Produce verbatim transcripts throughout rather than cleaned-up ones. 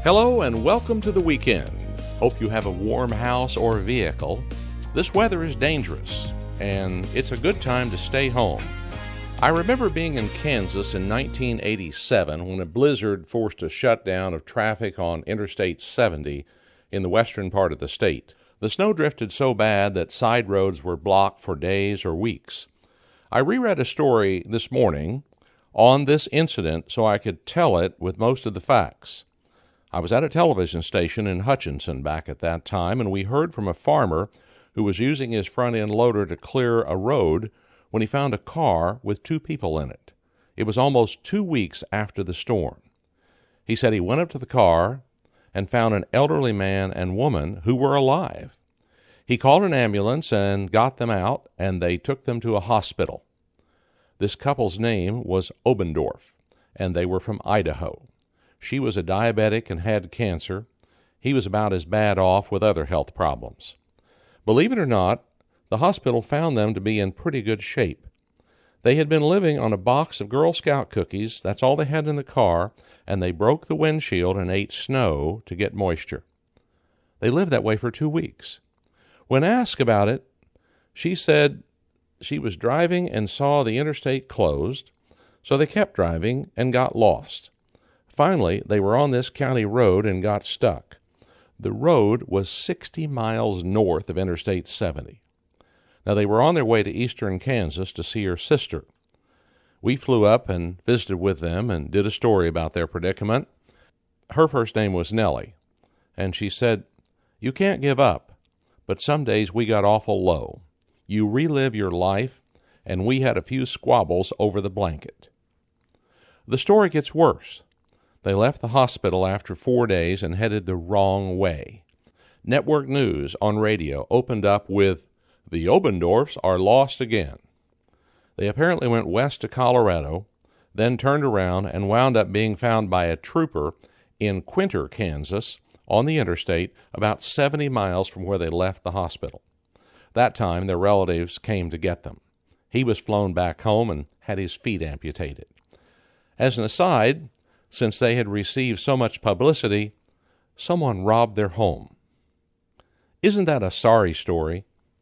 Hello and welcome to the weekend. Hope you have a warm house or vehicle. This weather is dangerous, and it's a good time to stay home. I remember being in Kansas in nineteen eighty-seven when a blizzard forced a shutdown of traffic on Interstate seventy in the western part of the state. The snow drifted so bad that side roads were blocked for days or weeks. I reread a story this morning on this incident so I could tell it with most of the facts. I was at a television station in Hutchinson back at that time, and we heard from a farmer who was using his front-end loader to clear a road when he found a car with two people in it. It was almost two weeks after the storm. He said he went up to the car and found an elderly man and woman who were alive. He called an ambulance and got them out, and they took them to a hospital. This couple's name was Obendorf, and they were from Idaho. She was a diabetic and had cancer. He was about as bad off with other health problems. Believe it or not, the hospital found them to be in pretty good shape. They had been living on a box of Girl Scout cookies. That's all they had in the car, and they broke the windshield and ate snow to get moisture. They lived that way for two weeks. When asked about it, she said she was driving and saw the interstate closed, so they kept driving and got lost. Finally, they were on this county road and got stuck. The road was sixty miles north of Interstate seventy. Now, they were on their way to eastern Kansas to see her sister. We flew up and visited with them and did a story about their predicament. Her first name was Nellie, and she said, "You can't give up, but some days we got awful low. You relive your life, and we had a few squabbles over the blanket." The story gets worse. They left the hospital after four days and headed the wrong way. Network news on radio opened up with, "The Obendorfs are lost again." They apparently went west to Colorado, then turned around and wound up being found by a trooper in Quinter, Kansas, on the interstate, about seventy miles from where they left the hospital. That time, their relatives came to get them. He was flown back home and had his feet amputated. As an aside, since they had received so much publicity, someone robbed their home. Isn't that a sorry story?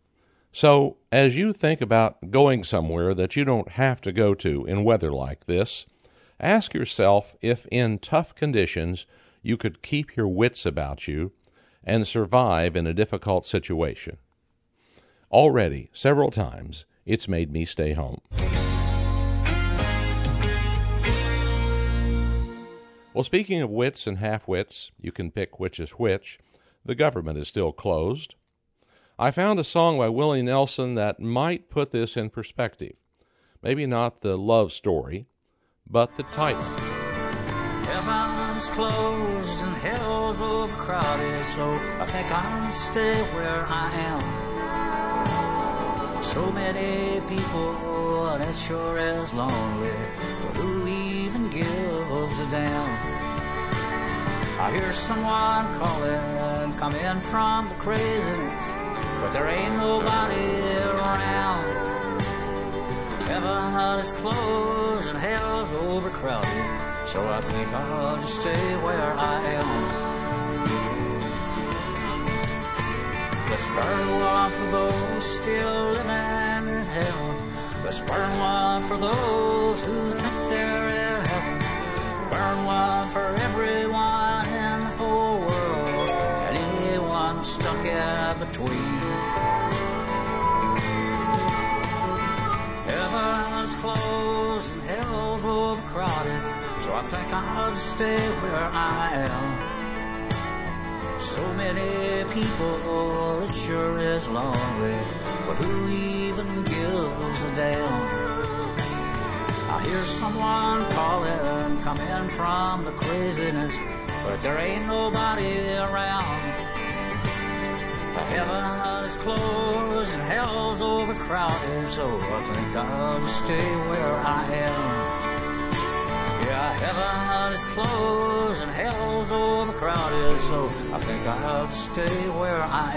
So, as you think about going somewhere that you don't have to go to in weather like this, ask yourself if in tough conditions you could keep your wits about you and survive in a difficult situation. Already, several times, it's made me stay home. Well, speaking of wits and half-wits, you can pick which is which. The government is still closed. I found a song by Willie Nelson that might put this in perspective. Maybe not the love story, but the title. Heaven's closed and hell's overcrowded, so I think I'll stay where I am. So many people, and it sure is lonely, but who even gives a damn? I hear someone calling, coming from the craziness, but there ain't nobody around. Heaven is closed and hell's overcrowded, so I think I'll just stay where I am. Let's burn one for those still living in hell. Let's burn one for those who think they're in heaven. Burn one for everyone in the whole world, and anyone stuck in between. Heaven's closed and hell's overcrowded, so I think I'll just stay where I am. So many people, it sure is lonely, but who even gives a damn? I hear someone calling, coming from the craziness, but there ain't nobody around. Heaven is closed and hell's overcrowded, so I think I'll just stay where I am. Yeah, heaven is closed and hell's overcrowded, so I think I'll just stay where I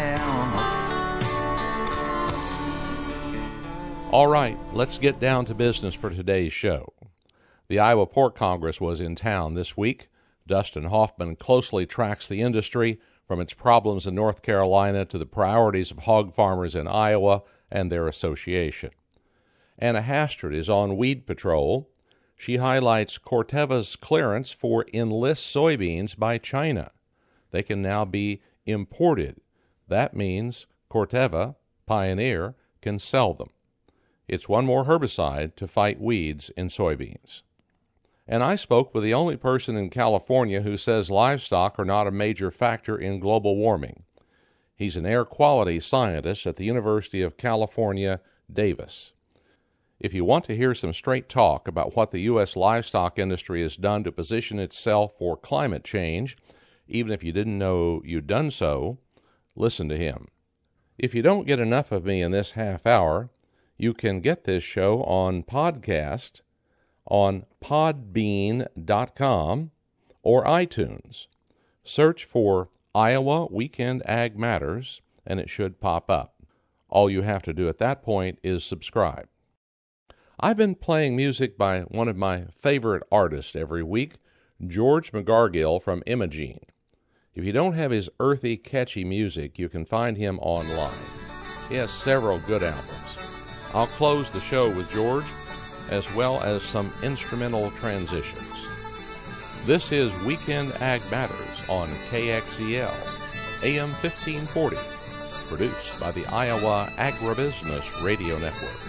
am. All right, let's get down to business for today's show. The Iowa Pork Congress was in town this week. Dustin Hoffman closely tracks the industry from its problems in North Carolina to the priorities of hog farmers in Iowa and their association. Anna Hastert is on Weed Patrol. She highlights Corteva's clearance for Enlist soybeans by China. They can now be imported. That means Corteva, Pioneer, can sell them. It's one more herbicide to fight weeds in soybeans. And I spoke with the only person in California who says livestock are not a major factor in global warming. He's an air quality scientist at the University of California, Davis. If you want to hear some straight talk about what the U S livestock industry has done to position itself for climate change, even if you didn't know you'd done so, listen to him. If you don't get enough of me in this half hour, you can get this show on podcast on podbean dot com or iTunes. Search for Iowa Weekend Ag Matters, and it should pop up. All you have to do at that point is subscribe. I've been playing music by one of my favorite artists every week, George McGargill from Imogene. If you don't have his earthy, catchy music, you can find him online. He has several good albums. I'll close the show with George, as well as some instrumental transitions. This is Weekend Ag Matters on K X E L, A M fifteen forty, produced by the Iowa Agribusiness Radio Network.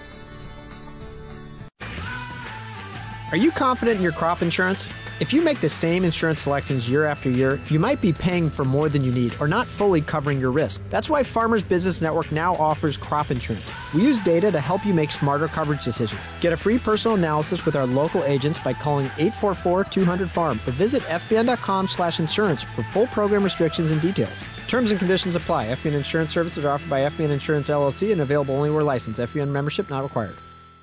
Are you confident in your crop insurance? If you make the same insurance selections year after year, you might be paying for more than you need or not fully covering your risk. That's why Farmers Business Network now offers crop insurance. We use data to help you make smarter coverage decisions. Get a free personal analysis with our local agents by calling eight four four, two hundred, farm or visit f b n dot com slash insurance for full program restrictions and details. Terms and conditions apply. F B N Insurance Services are offered by F B N Insurance L L C and available only where licensed. F B N membership not required.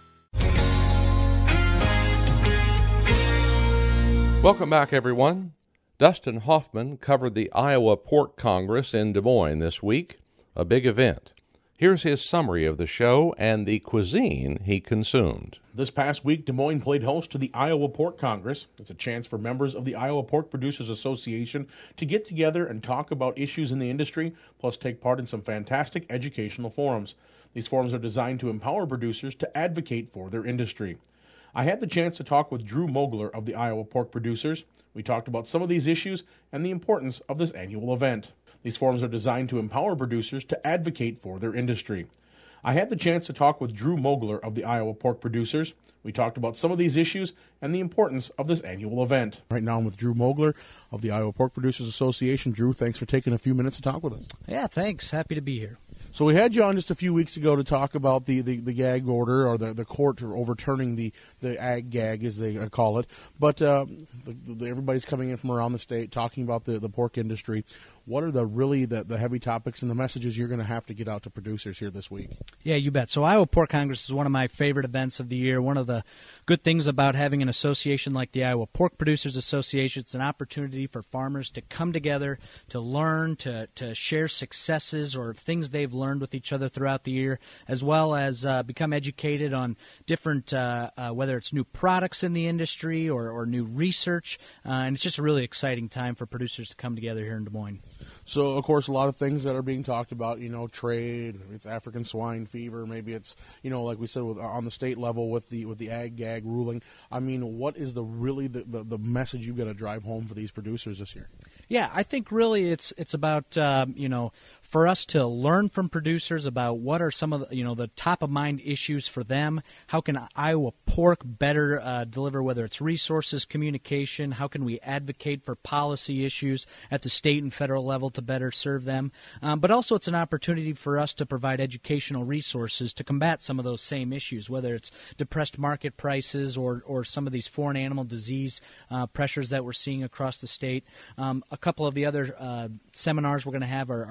Welcome back, everyone. Dustin Hoffman covered the Iowa Pork Congress in Des Moines this week, a big event. Here's his summary of the show and the cuisine he consumed. This past week, Des Moines played host to the Iowa Pork Congress. It's a chance for members of the Iowa Pork Producers Association to get together and talk about issues in the industry, plus take part in some fantastic educational forums. These forums are designed to empower producers to advocate for their industry. I had the chance to talk with Drew Mogler of the Iowa Pork Producers. We talked about some of these issues and the importance of this annual event. These forums are designed to empower producers to advocate for their industry. I had the chance to talk with Drew Mogler of the Iowa Pork Producers. We talked about some of these issues and the importance of this annual event. Right now I'm with Drew Mogler of the Iowa Pork Producers Association. Drew, thanks for taking a few minutes to talk with us. Yeah, thanks. Happy to be here. So we had you on just a few weeks ago to talk about the, the, the gag order, or the, the court overturning the, the ag gag, as they call it. But uh, the, the, everybody's coming in from around the state talking about the, the pork industry. What are the really the, the heavy topics and the messages you're going to have to get out to producers here this week? Yeah, you bet. So Iowa Pork Congress is one of my favorite events of the year. One of the good things about having an association like the Iowa Pork Producers Association, it's an opportunity for farmers to come together, to learn, to, to share successes or things they've learned with each other throughout the year, as well as uh, become educated on different, uh, uh, whether it's new products in the industry or, or new research. Uh, and it's just a really exciting time for producers to come together here in Des Moines. So, of course, a lot of things that are being talked about, you know, trade, it's African swine fever, maybe it's, you know, like we said, with, on the state level with the with the ag gag ruling. I mean, what is the really the, the, the message you've got to drive home for these producers this year? Yeah, I think really it's it's about, um, you know, for us to learn from producers about what are some of the, you know, the top of mind issues for them. How can Iowa Pork better uh, deliver, whether it's resources, communication? How can we advocate for policy issues at the state and federal level to better serve them? Um, but also it's an opportunity for us to provide educational resources to combat some of those same issues, whether it's depressed market prices or, or some of these foreign animal disease uh, pressures that we're seeing across the state. Um, a couple of the other uh, seminars we're going to have are, are speakers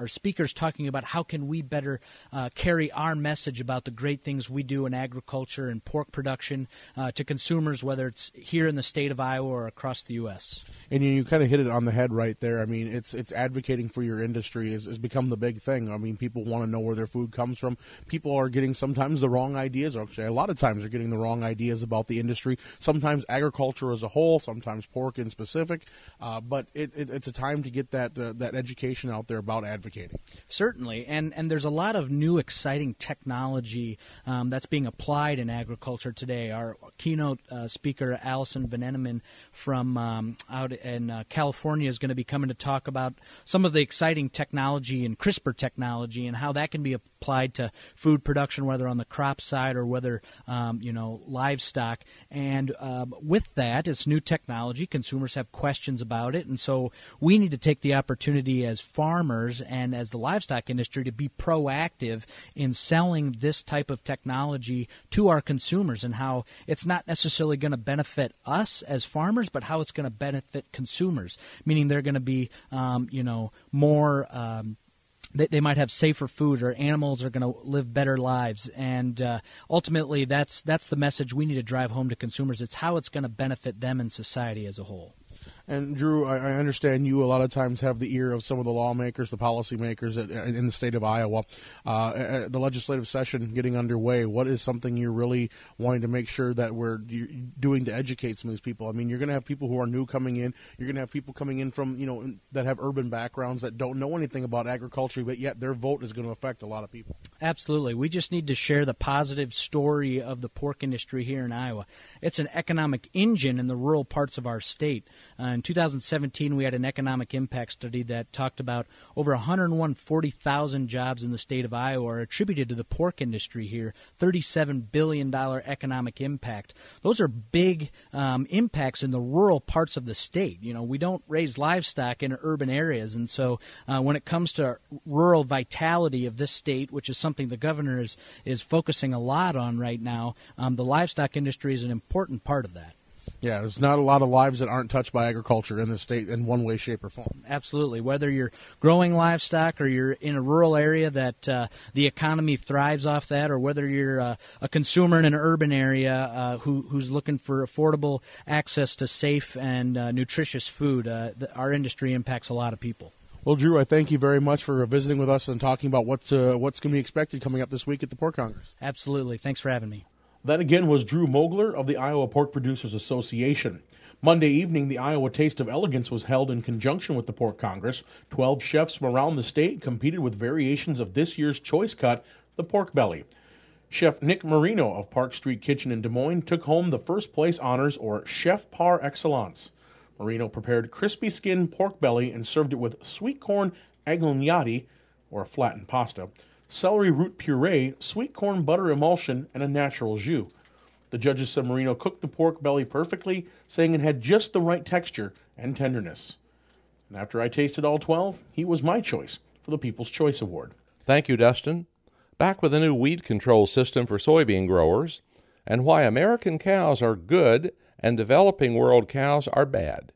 speakers talking about how can we better uh, carry our message about the great things we do in agriculture and pork production uh, to consumers, whether it's here in the state of Iowa or across the U S And you, you kind of hit it on the head right there. I mean, it's it's advocating for your industry has, has become the big thing. I mean, people want to know where their food comes from. People are getting sometimes the wrong ideas, or actually a lot of times they're getting the wrong ideas about the industry. Sometimes agriculture as a whole, sometimes pork in specific. Uh, but it, it, it's a time to get that uh, that education out there about advocating. Certainly, and and there's a lot of new exciting technology um, that's being applied in agriculture today. Our keynote uh, speaker, Allison Veneneman from um, out in uh, California, is going to be coming to talk about some of the exciting technology and CRISPR technology and how that can be applied to food production, whether on the crop side or whether um, you know livestock. And um, with that, it's new technology. Consumers have questions about it, and so we need to take the opportunity as farmers and as the livestock industry to be proactive in selling this type of technology to our consumers, and how it's not necessarily going to benefit us as farmers, but how it's going to benefit consumers, meaning they're going to be, um, you know, more um, they, they might have safer food, or animals are going to live better lives. And uh, ultimately, that's that's the message we need to drive home to consumers. It's how it's going to benefit them and society as a whole. And, Drew, I, I understand you a lot of times have the ear of some of the lawmakers, the policymakers at, in the state of Iowa. Uh, the legislative session getting underway, what is something you're really wanting to make sure that we're doing to educate some of these people? I mean, you're going to have people who are new coming in. You're going to have people coming in from, you know, that have urban backgrounds that don't know anything about agriculture, but yet their vote is going to affect a lot of people. Absolutely. We just need to share the positive story of the pork industry here in Iowa. It's an economic engine in the rural parts of our state. Uh, in two thousand seventeen, we had an economic impact study that talked about over one hundred forty thousand jobs in the state of Iowa are attributed to the pork industry here, thirty-seven billion dollars economic impact. Those are big um, impacts in the rural parts of the state. You know, we don't raise livestock in urban areas, and so uh, when it comes to rural vitality of this state, which is something the governor is, is focusing a lot on right now, um, the livestock industry is an important part of that. Yeah, there's not a lot of lives that aren't touched by agriculture in the state in one way, shape, or form. Absolutely. Whether you're growing livestock or you're in a rural area that uh, the economy thrives off that, or whether you're uh, a consumer in an urban area uh, who, who's looking for affordable access to safe and uh, nutritious food, uh, the, our industry impacts a lot of people. Well, Drew, I thank you very much for visiting with us and talking about what's, uh, what's going to be expected coming up this week at the Pork Congress. Absolutely. Thanks for having me. That again was Drew Mogler of the Iowa Pork Producers Association. Monday evening, the Iowa Taste of Elegance was held in conjunction with the Pork Congress. Twelve chefs from around the state competed with variations of this year's choice cut, the pork belly. Chef Nick Marino of Park Street Kitchen in Des Moines took home the first place honors, or Chef par excellence. Marino prepared crispy skin pork belly and served it with sweet corn agglignati, or a flattened pasta, celery root puree, sweet corn butter emulsion, and a natural jus. The judges said Marino cooked the pork belly perfectly, saying it had just the right texture and tenderness. And after I tasted all twelve, he was my choice for the People's Choice Award. Thank you, Dustin. Back with a new weed control system for soybean growers, and why American cows are good and developing world cows are bad.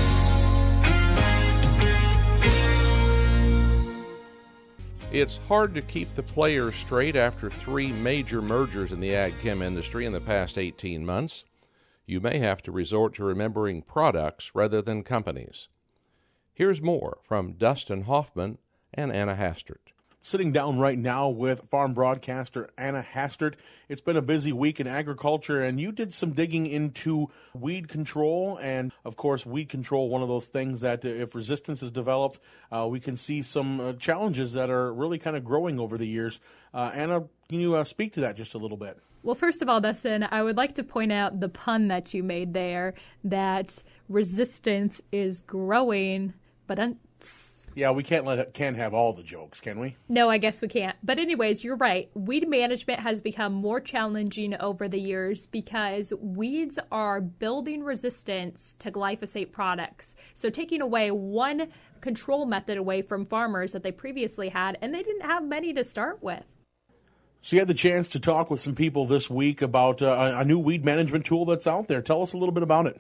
It's hard to keep the players straight after three major mergers in the ag chem industry in the past eighteen months. You may have to resort to remembering products rather than companies. Here's more from Dustin Hoffman and Anna Hastert. Sitting down right now with farm broadcaster Anna Hastert. It's been a busy week in agriculture, and you did some digging into weed control. And, of course, weed control, one of those things that if resistance is developed, uh, we can see some uh, challenges that are really kind of growing over the years. Uh, Anna, can you uh, speak to that just a little bit? Well, first of all, Dustin, I would like to point out the pun that you made there, that resistance is growing, but un- Yeah, we can't let it, can't have all the jokes, can we? No, I guess we can't. But anyways, you're right. Weed management has become more challenging over the years because weeds are building resistance to glyphosate products. So taking away one control method away from farmers that they previously had, and they didn't have many to start with. So you had the chance to talk with some people this week about uh, a new weed management tool that's out there. Tell us a little bit about it.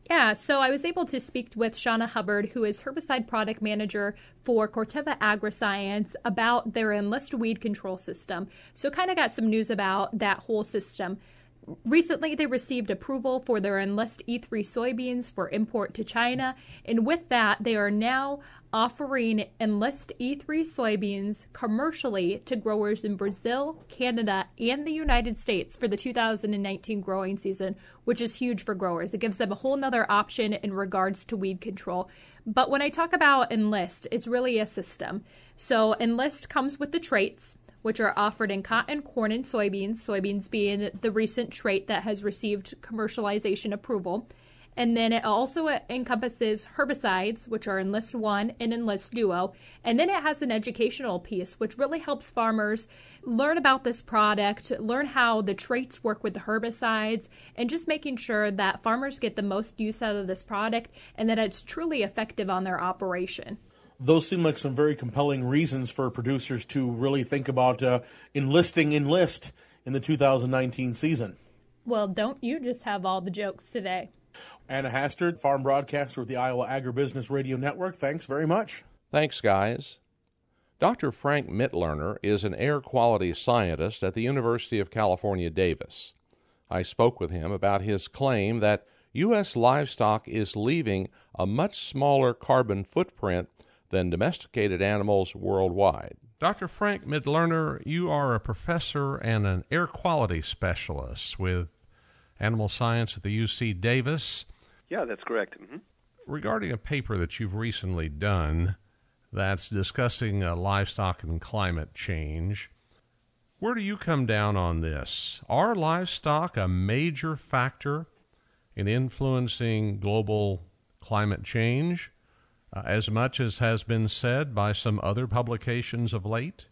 Yeah, so I was able to speak with Shauna Hubbard, who is herbicide product manager for Corteva Agriscience, about their Enlist weed control system. So kind of got some news about that whole system. Recently, they received approval for their Enlist E three soybeans for import to China, and with that, they are now offering Enlist E three soybeans commercially to growers in Brazil, Canada, and the United States for the two thousand nineteen growing season, which is huge for growers. It gives them a whole nother option in regards to weed control. But when I talk about Enlist, it's really a system. So Enlist comes with the traits, which are offered in cotton, corn, and soybeans, soybeans being the recent trait that has received commercialization approval. And then it also encompasses herbicides, which are Enlist one and Enlist Duo. And then it has an educational piece, which really helps farmers learn about this product, learn how the traits work with the herbicides, and just making sure that farmers get the most use out of this product and that it's truly effective on their operation. Those seem like some very compelling reasons for producers to really think about uh, enlisting Enlist in the two thousand nineteen season. Well, don't you just have all the jokes today? Anna Hastert, farm broadcaster with the Iowa Agribusiness Radio Network. Thanks very much. Thanks, guys. Doctor Frank Mitloehner is an air quality scientist at the University of California, Davis. I spoke with him about his claim that U S livestock is leaving a much smaller carbon footprint than domesticated animals worldwide. Doctor Frank Mitloehner, you are a professor and an air quality specialist with animal science at the U C Davis. Yeah, that's correct. Mm-hmm. Regarding a paper that you've recently done that's discussing uh, livestock and climate change, where do you come down on this? Are livestock a major factor in influencing global climate change, uh, as much as has been said by some other publications of late?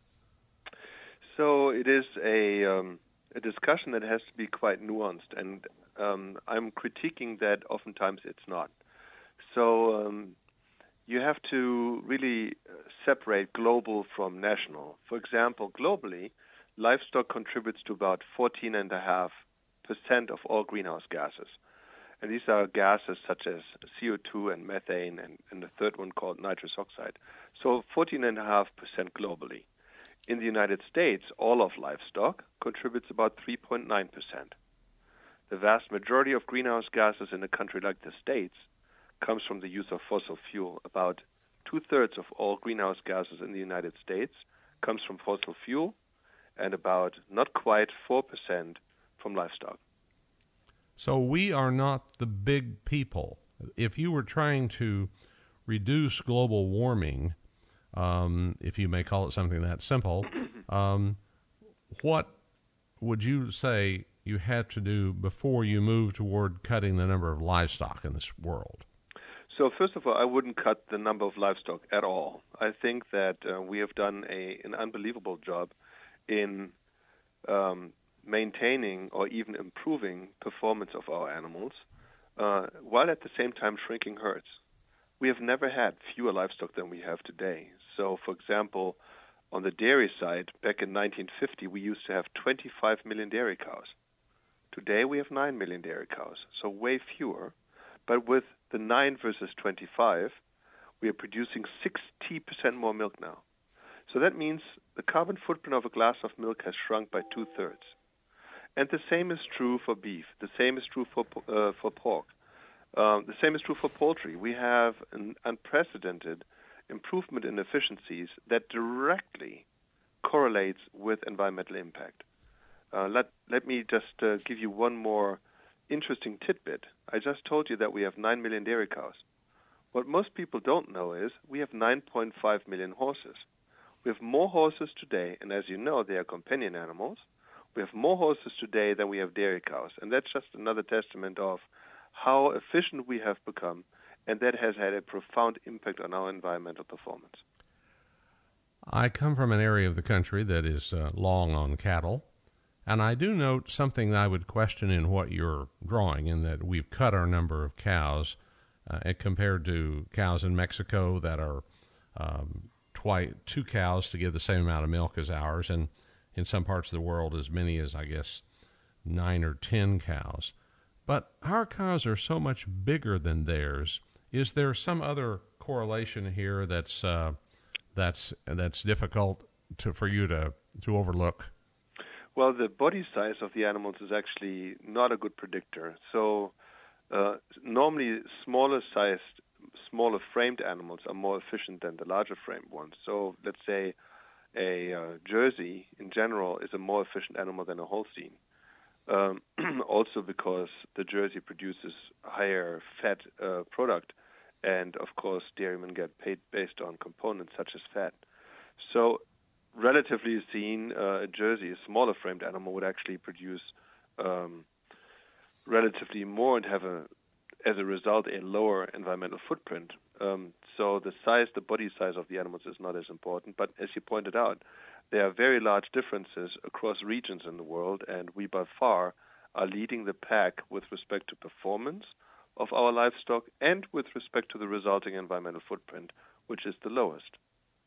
So it is a, um, a discussion that has to be quite nuanced, and um, I'm critiquing that oftentimes it's not. So um, you have to really separate global from national. For example, globally, livestock contributes to about fourteen point five percent of all greenhouse gases. And these are gases such as C O two and methane, and, and the third one called nitrous oxide. So fourteen point five percent globally. In the United States, all of livestock contributes about three point nine percent. The vast majority of greenhouse gases in a country like the States comes from the use of fossil fuel. About two-thirds of all greenhouse gases in the United States comes from fossil fuel, and about not quite four percent from livestock. So we are not the big people. If you were trying to reduce global warming, um, if you may call it something that simple, um, what would you say you had to do before you move toward cutting the number of livestock in this world? So first of all, I wouldn't cut the number of livestock at all. I think that uh, we have done a, an unbelievable job in um, maintaining or even improving performance of our animals, uh, while at the same time shrinking herds. We have never had fewer livestock than we have today. So, for example, on the dairy side, back in nineteen fifty, we used to have twenty-five million dairy cows. Today, we have nine million dairy cows, so way fewer. But with the nine versus twenty-five, we are producing sixty percent more milk now. So that means the carbon footprint of a glass of milk has shrunk by two-thirds. And the same is true for beef. The same is true for uh, for pork. Um, the same is true for poultry. We have an unprecedented improvement in efficiencies that directly correlates with environmental impact. Uh, let let me just uh, give you one more interesting tidbit. I just told you that we have nine million dairy cows. What most people don't know is we have nine point five million horses. We have more horses today, and as you know, they are companion animals. We have more horses today than we have dairy cows, and that's just another testament of how efficient we have become, and that has had a profound impact on our environmental performance. I come from an area of the country that is uh, long on cattle, and I do note something that I would question in what you're drawing, in that we've cut our number of cows uh, compared to cows in Mexico that are um, twice two cows to give the same amount of milk as ours, and in some parts of the world as many as, I guess, nine or ten cows. but our cows are so much bigger than theirs. Is there some other correlation here that's uh, that's that's difficult to, for you to, to overlook? Well, the body size of the animals is actually not a good predictor. So uh, normally smaller sized, smaller framed animals are more efficient than the larger framed ones. So let's say a uh, Jersey in general is a more efficient animal than a Holstein. Um, also because the Jersey produces higher fat uh, product, and of course dairymen get paid based on components such as fat. So relatively seen, uh, a Jersey, a smaller framed animal, would actually produce um, relatively more and have a, as a result, a lower environmental footprint. Um, so the size, the body size of the animals is not as important. But as you pointed out, there are very large differences across regions in the world, and we by far are leading the pack with respect to performance of our livestock and with respect to the resulting environmental footprint, which is the lowest.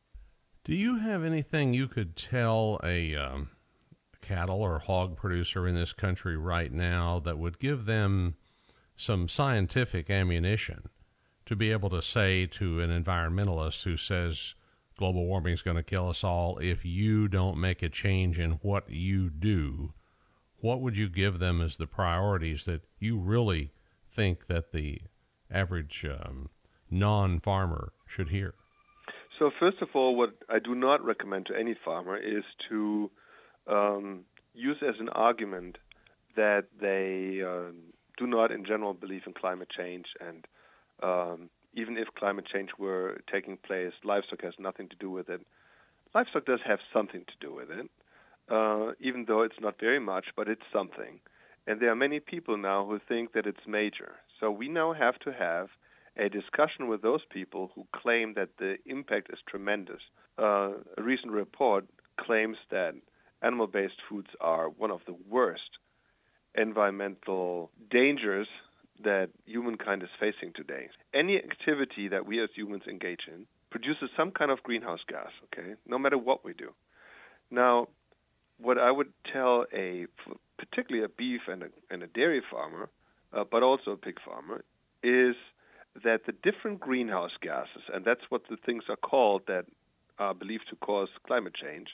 Do you have anything you could tell a um, cattle or hog producer in this country right now that would give them some scientific ammunition to be able to say to an environmentalist who says global warming is going to kill us all if you don't make a change in what you do? What would you give them as the priorities that you really think that the average um, non-farmer should hear? So first of all, what I do not recommend to any farmer is to um, use as an argument that they uh, do not in general believe in climate change, and um, even if climate change were taking place, livestock has nothing to do with it. Livestock does have something to do with it, uh, even though it's not very much, but it's something. And there are many people now who think that it's major. So we now have to have a discussion with those people who claim that the impact is tremendous. Uh, a recent report claims that animal-based foods are one of the worst environmental dangers that humankind is facing today. Any activity that we as humans engage in produces some kind of greenhouse gas, okay, no matter what we do. Now, what I would tell a, particularly a beef and a, and a dairy farmer, uh, but also a pig farmer, is that the different greenhouse gases, and that's what the things are called that are believed to cause climate change,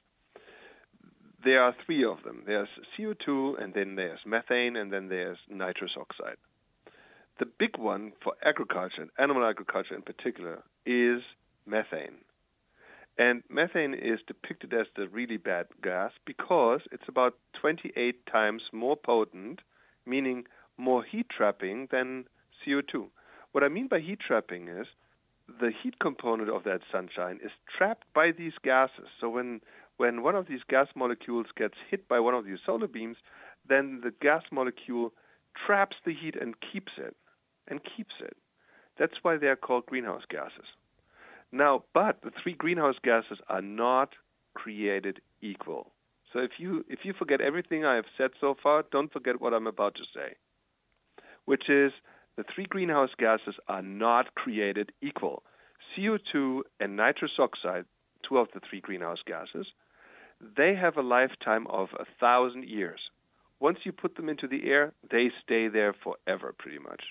there are three of them. There's C O two, and then there's methane, and then there's nitrous oxide. The big one for agriculture, and animal agriculture in particular, is methane. And methane is depicted as the really bad gas because it's about twenty-eight times more potent, meaning more heat trapping than C O two. What I mean by heat trapping is the heat component of that sunshine is trapped by these gases. So when, when one of these gas molecules gets hit by one of these solar beams, then the gas molecule traps the heat and keeps it, and keeps it. That's why they are called greenhouse gases. Now, but the three greenhouse gases are not created equal. So if you if you forget everything I have said so far, don't forget what I'm about to say, which is the three greenhouse gases are not created equal. C O two and nitrous oxide, two of the three greenhouse gases, they have a lifetime of a thousand years. Once you put them into the air, they stay there forever, pretty much.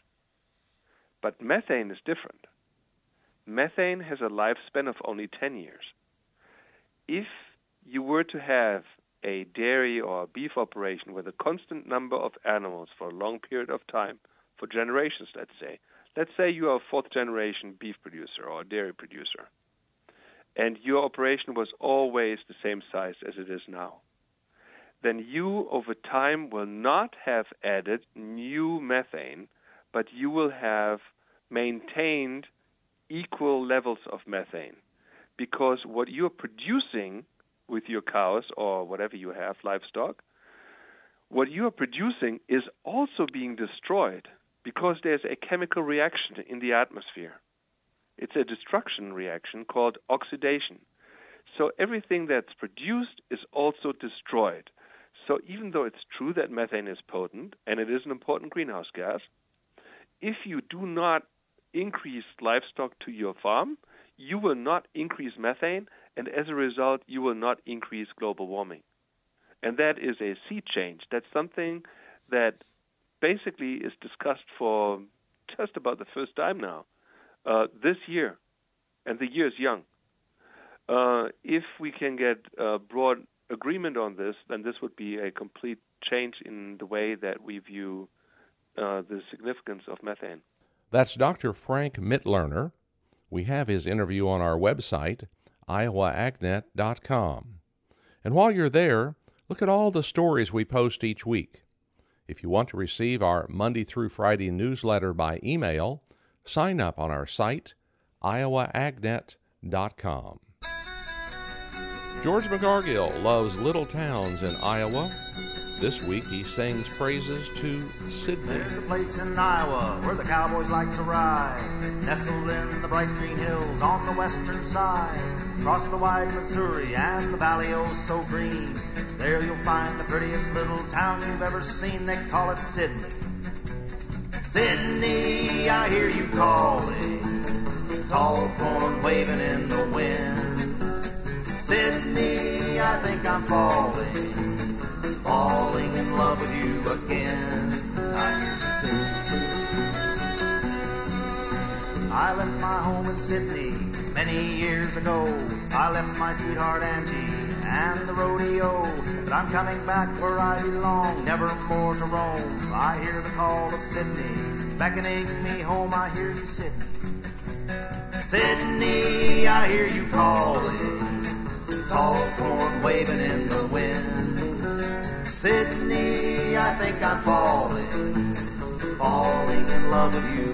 But methane is different. Methane has a lifespan of only ten years. If you were to have a dairy or a beef operation with a constant number of animals for a long period of time, for generations, let's say. Let's say you are a fourth generation beef producer or a dairy producer, and your operation was always the same size as it is now. Then you, over time, will not have added new methane, but you will have maintained equal levels of methane, because what you're producing with your cows or whatever you have, livestock, what you are producing is also being destroyed because there's a chemical reaction in the atmosphere. It's a destruction reaction called oxidation. So everything that's produced is also destroyed. So even though it's true that methane is potent, and it is an important greenhouse gas, if you do not increase livestock to your farm, you will not increase methane, and as a result, you will not increase global warming. And that is a sea change. That's something that basically is discussed for just about the first time now, uh, this year, and the year is young. Uh, if we can get uh, broad agreement on this, then this would be a complete change in the way that we view uh, the significance of methane. That's Doctor Frank Mitloehner. We have his interview on our website, iowa agnet dot com. And while you're there, look at all the stories we post each week. If you want to receive our Monday through Friday newsletter by email, sign up on our site, iowa agnet dot com. George McGargill loves little towns in Iowa. This week he sings praises to Sidney. There's a place in Iowa where the cowboys like to ride, nestled in the bright green hills on the western side. Across the wide Missouri and the valley oh so green, there you'll find the prettiest little town you've ever seen. They call it Sidney. Sidney, I hear you calling, tall corn waving in the wind. Sidney, I think I'm falling, falling in love with you again. I hear you sing. I left my home in Sidney many years ago. I left my sweetheart Angie and the rodeo, but I'm coming back where I belong, never more to roam. I hear the call of Sidney beckoning me home. I hear you, Sidney. Sidney, I hear you calling, tall corn waving in the wind. Sidney, I think I'm falling, falling in love with you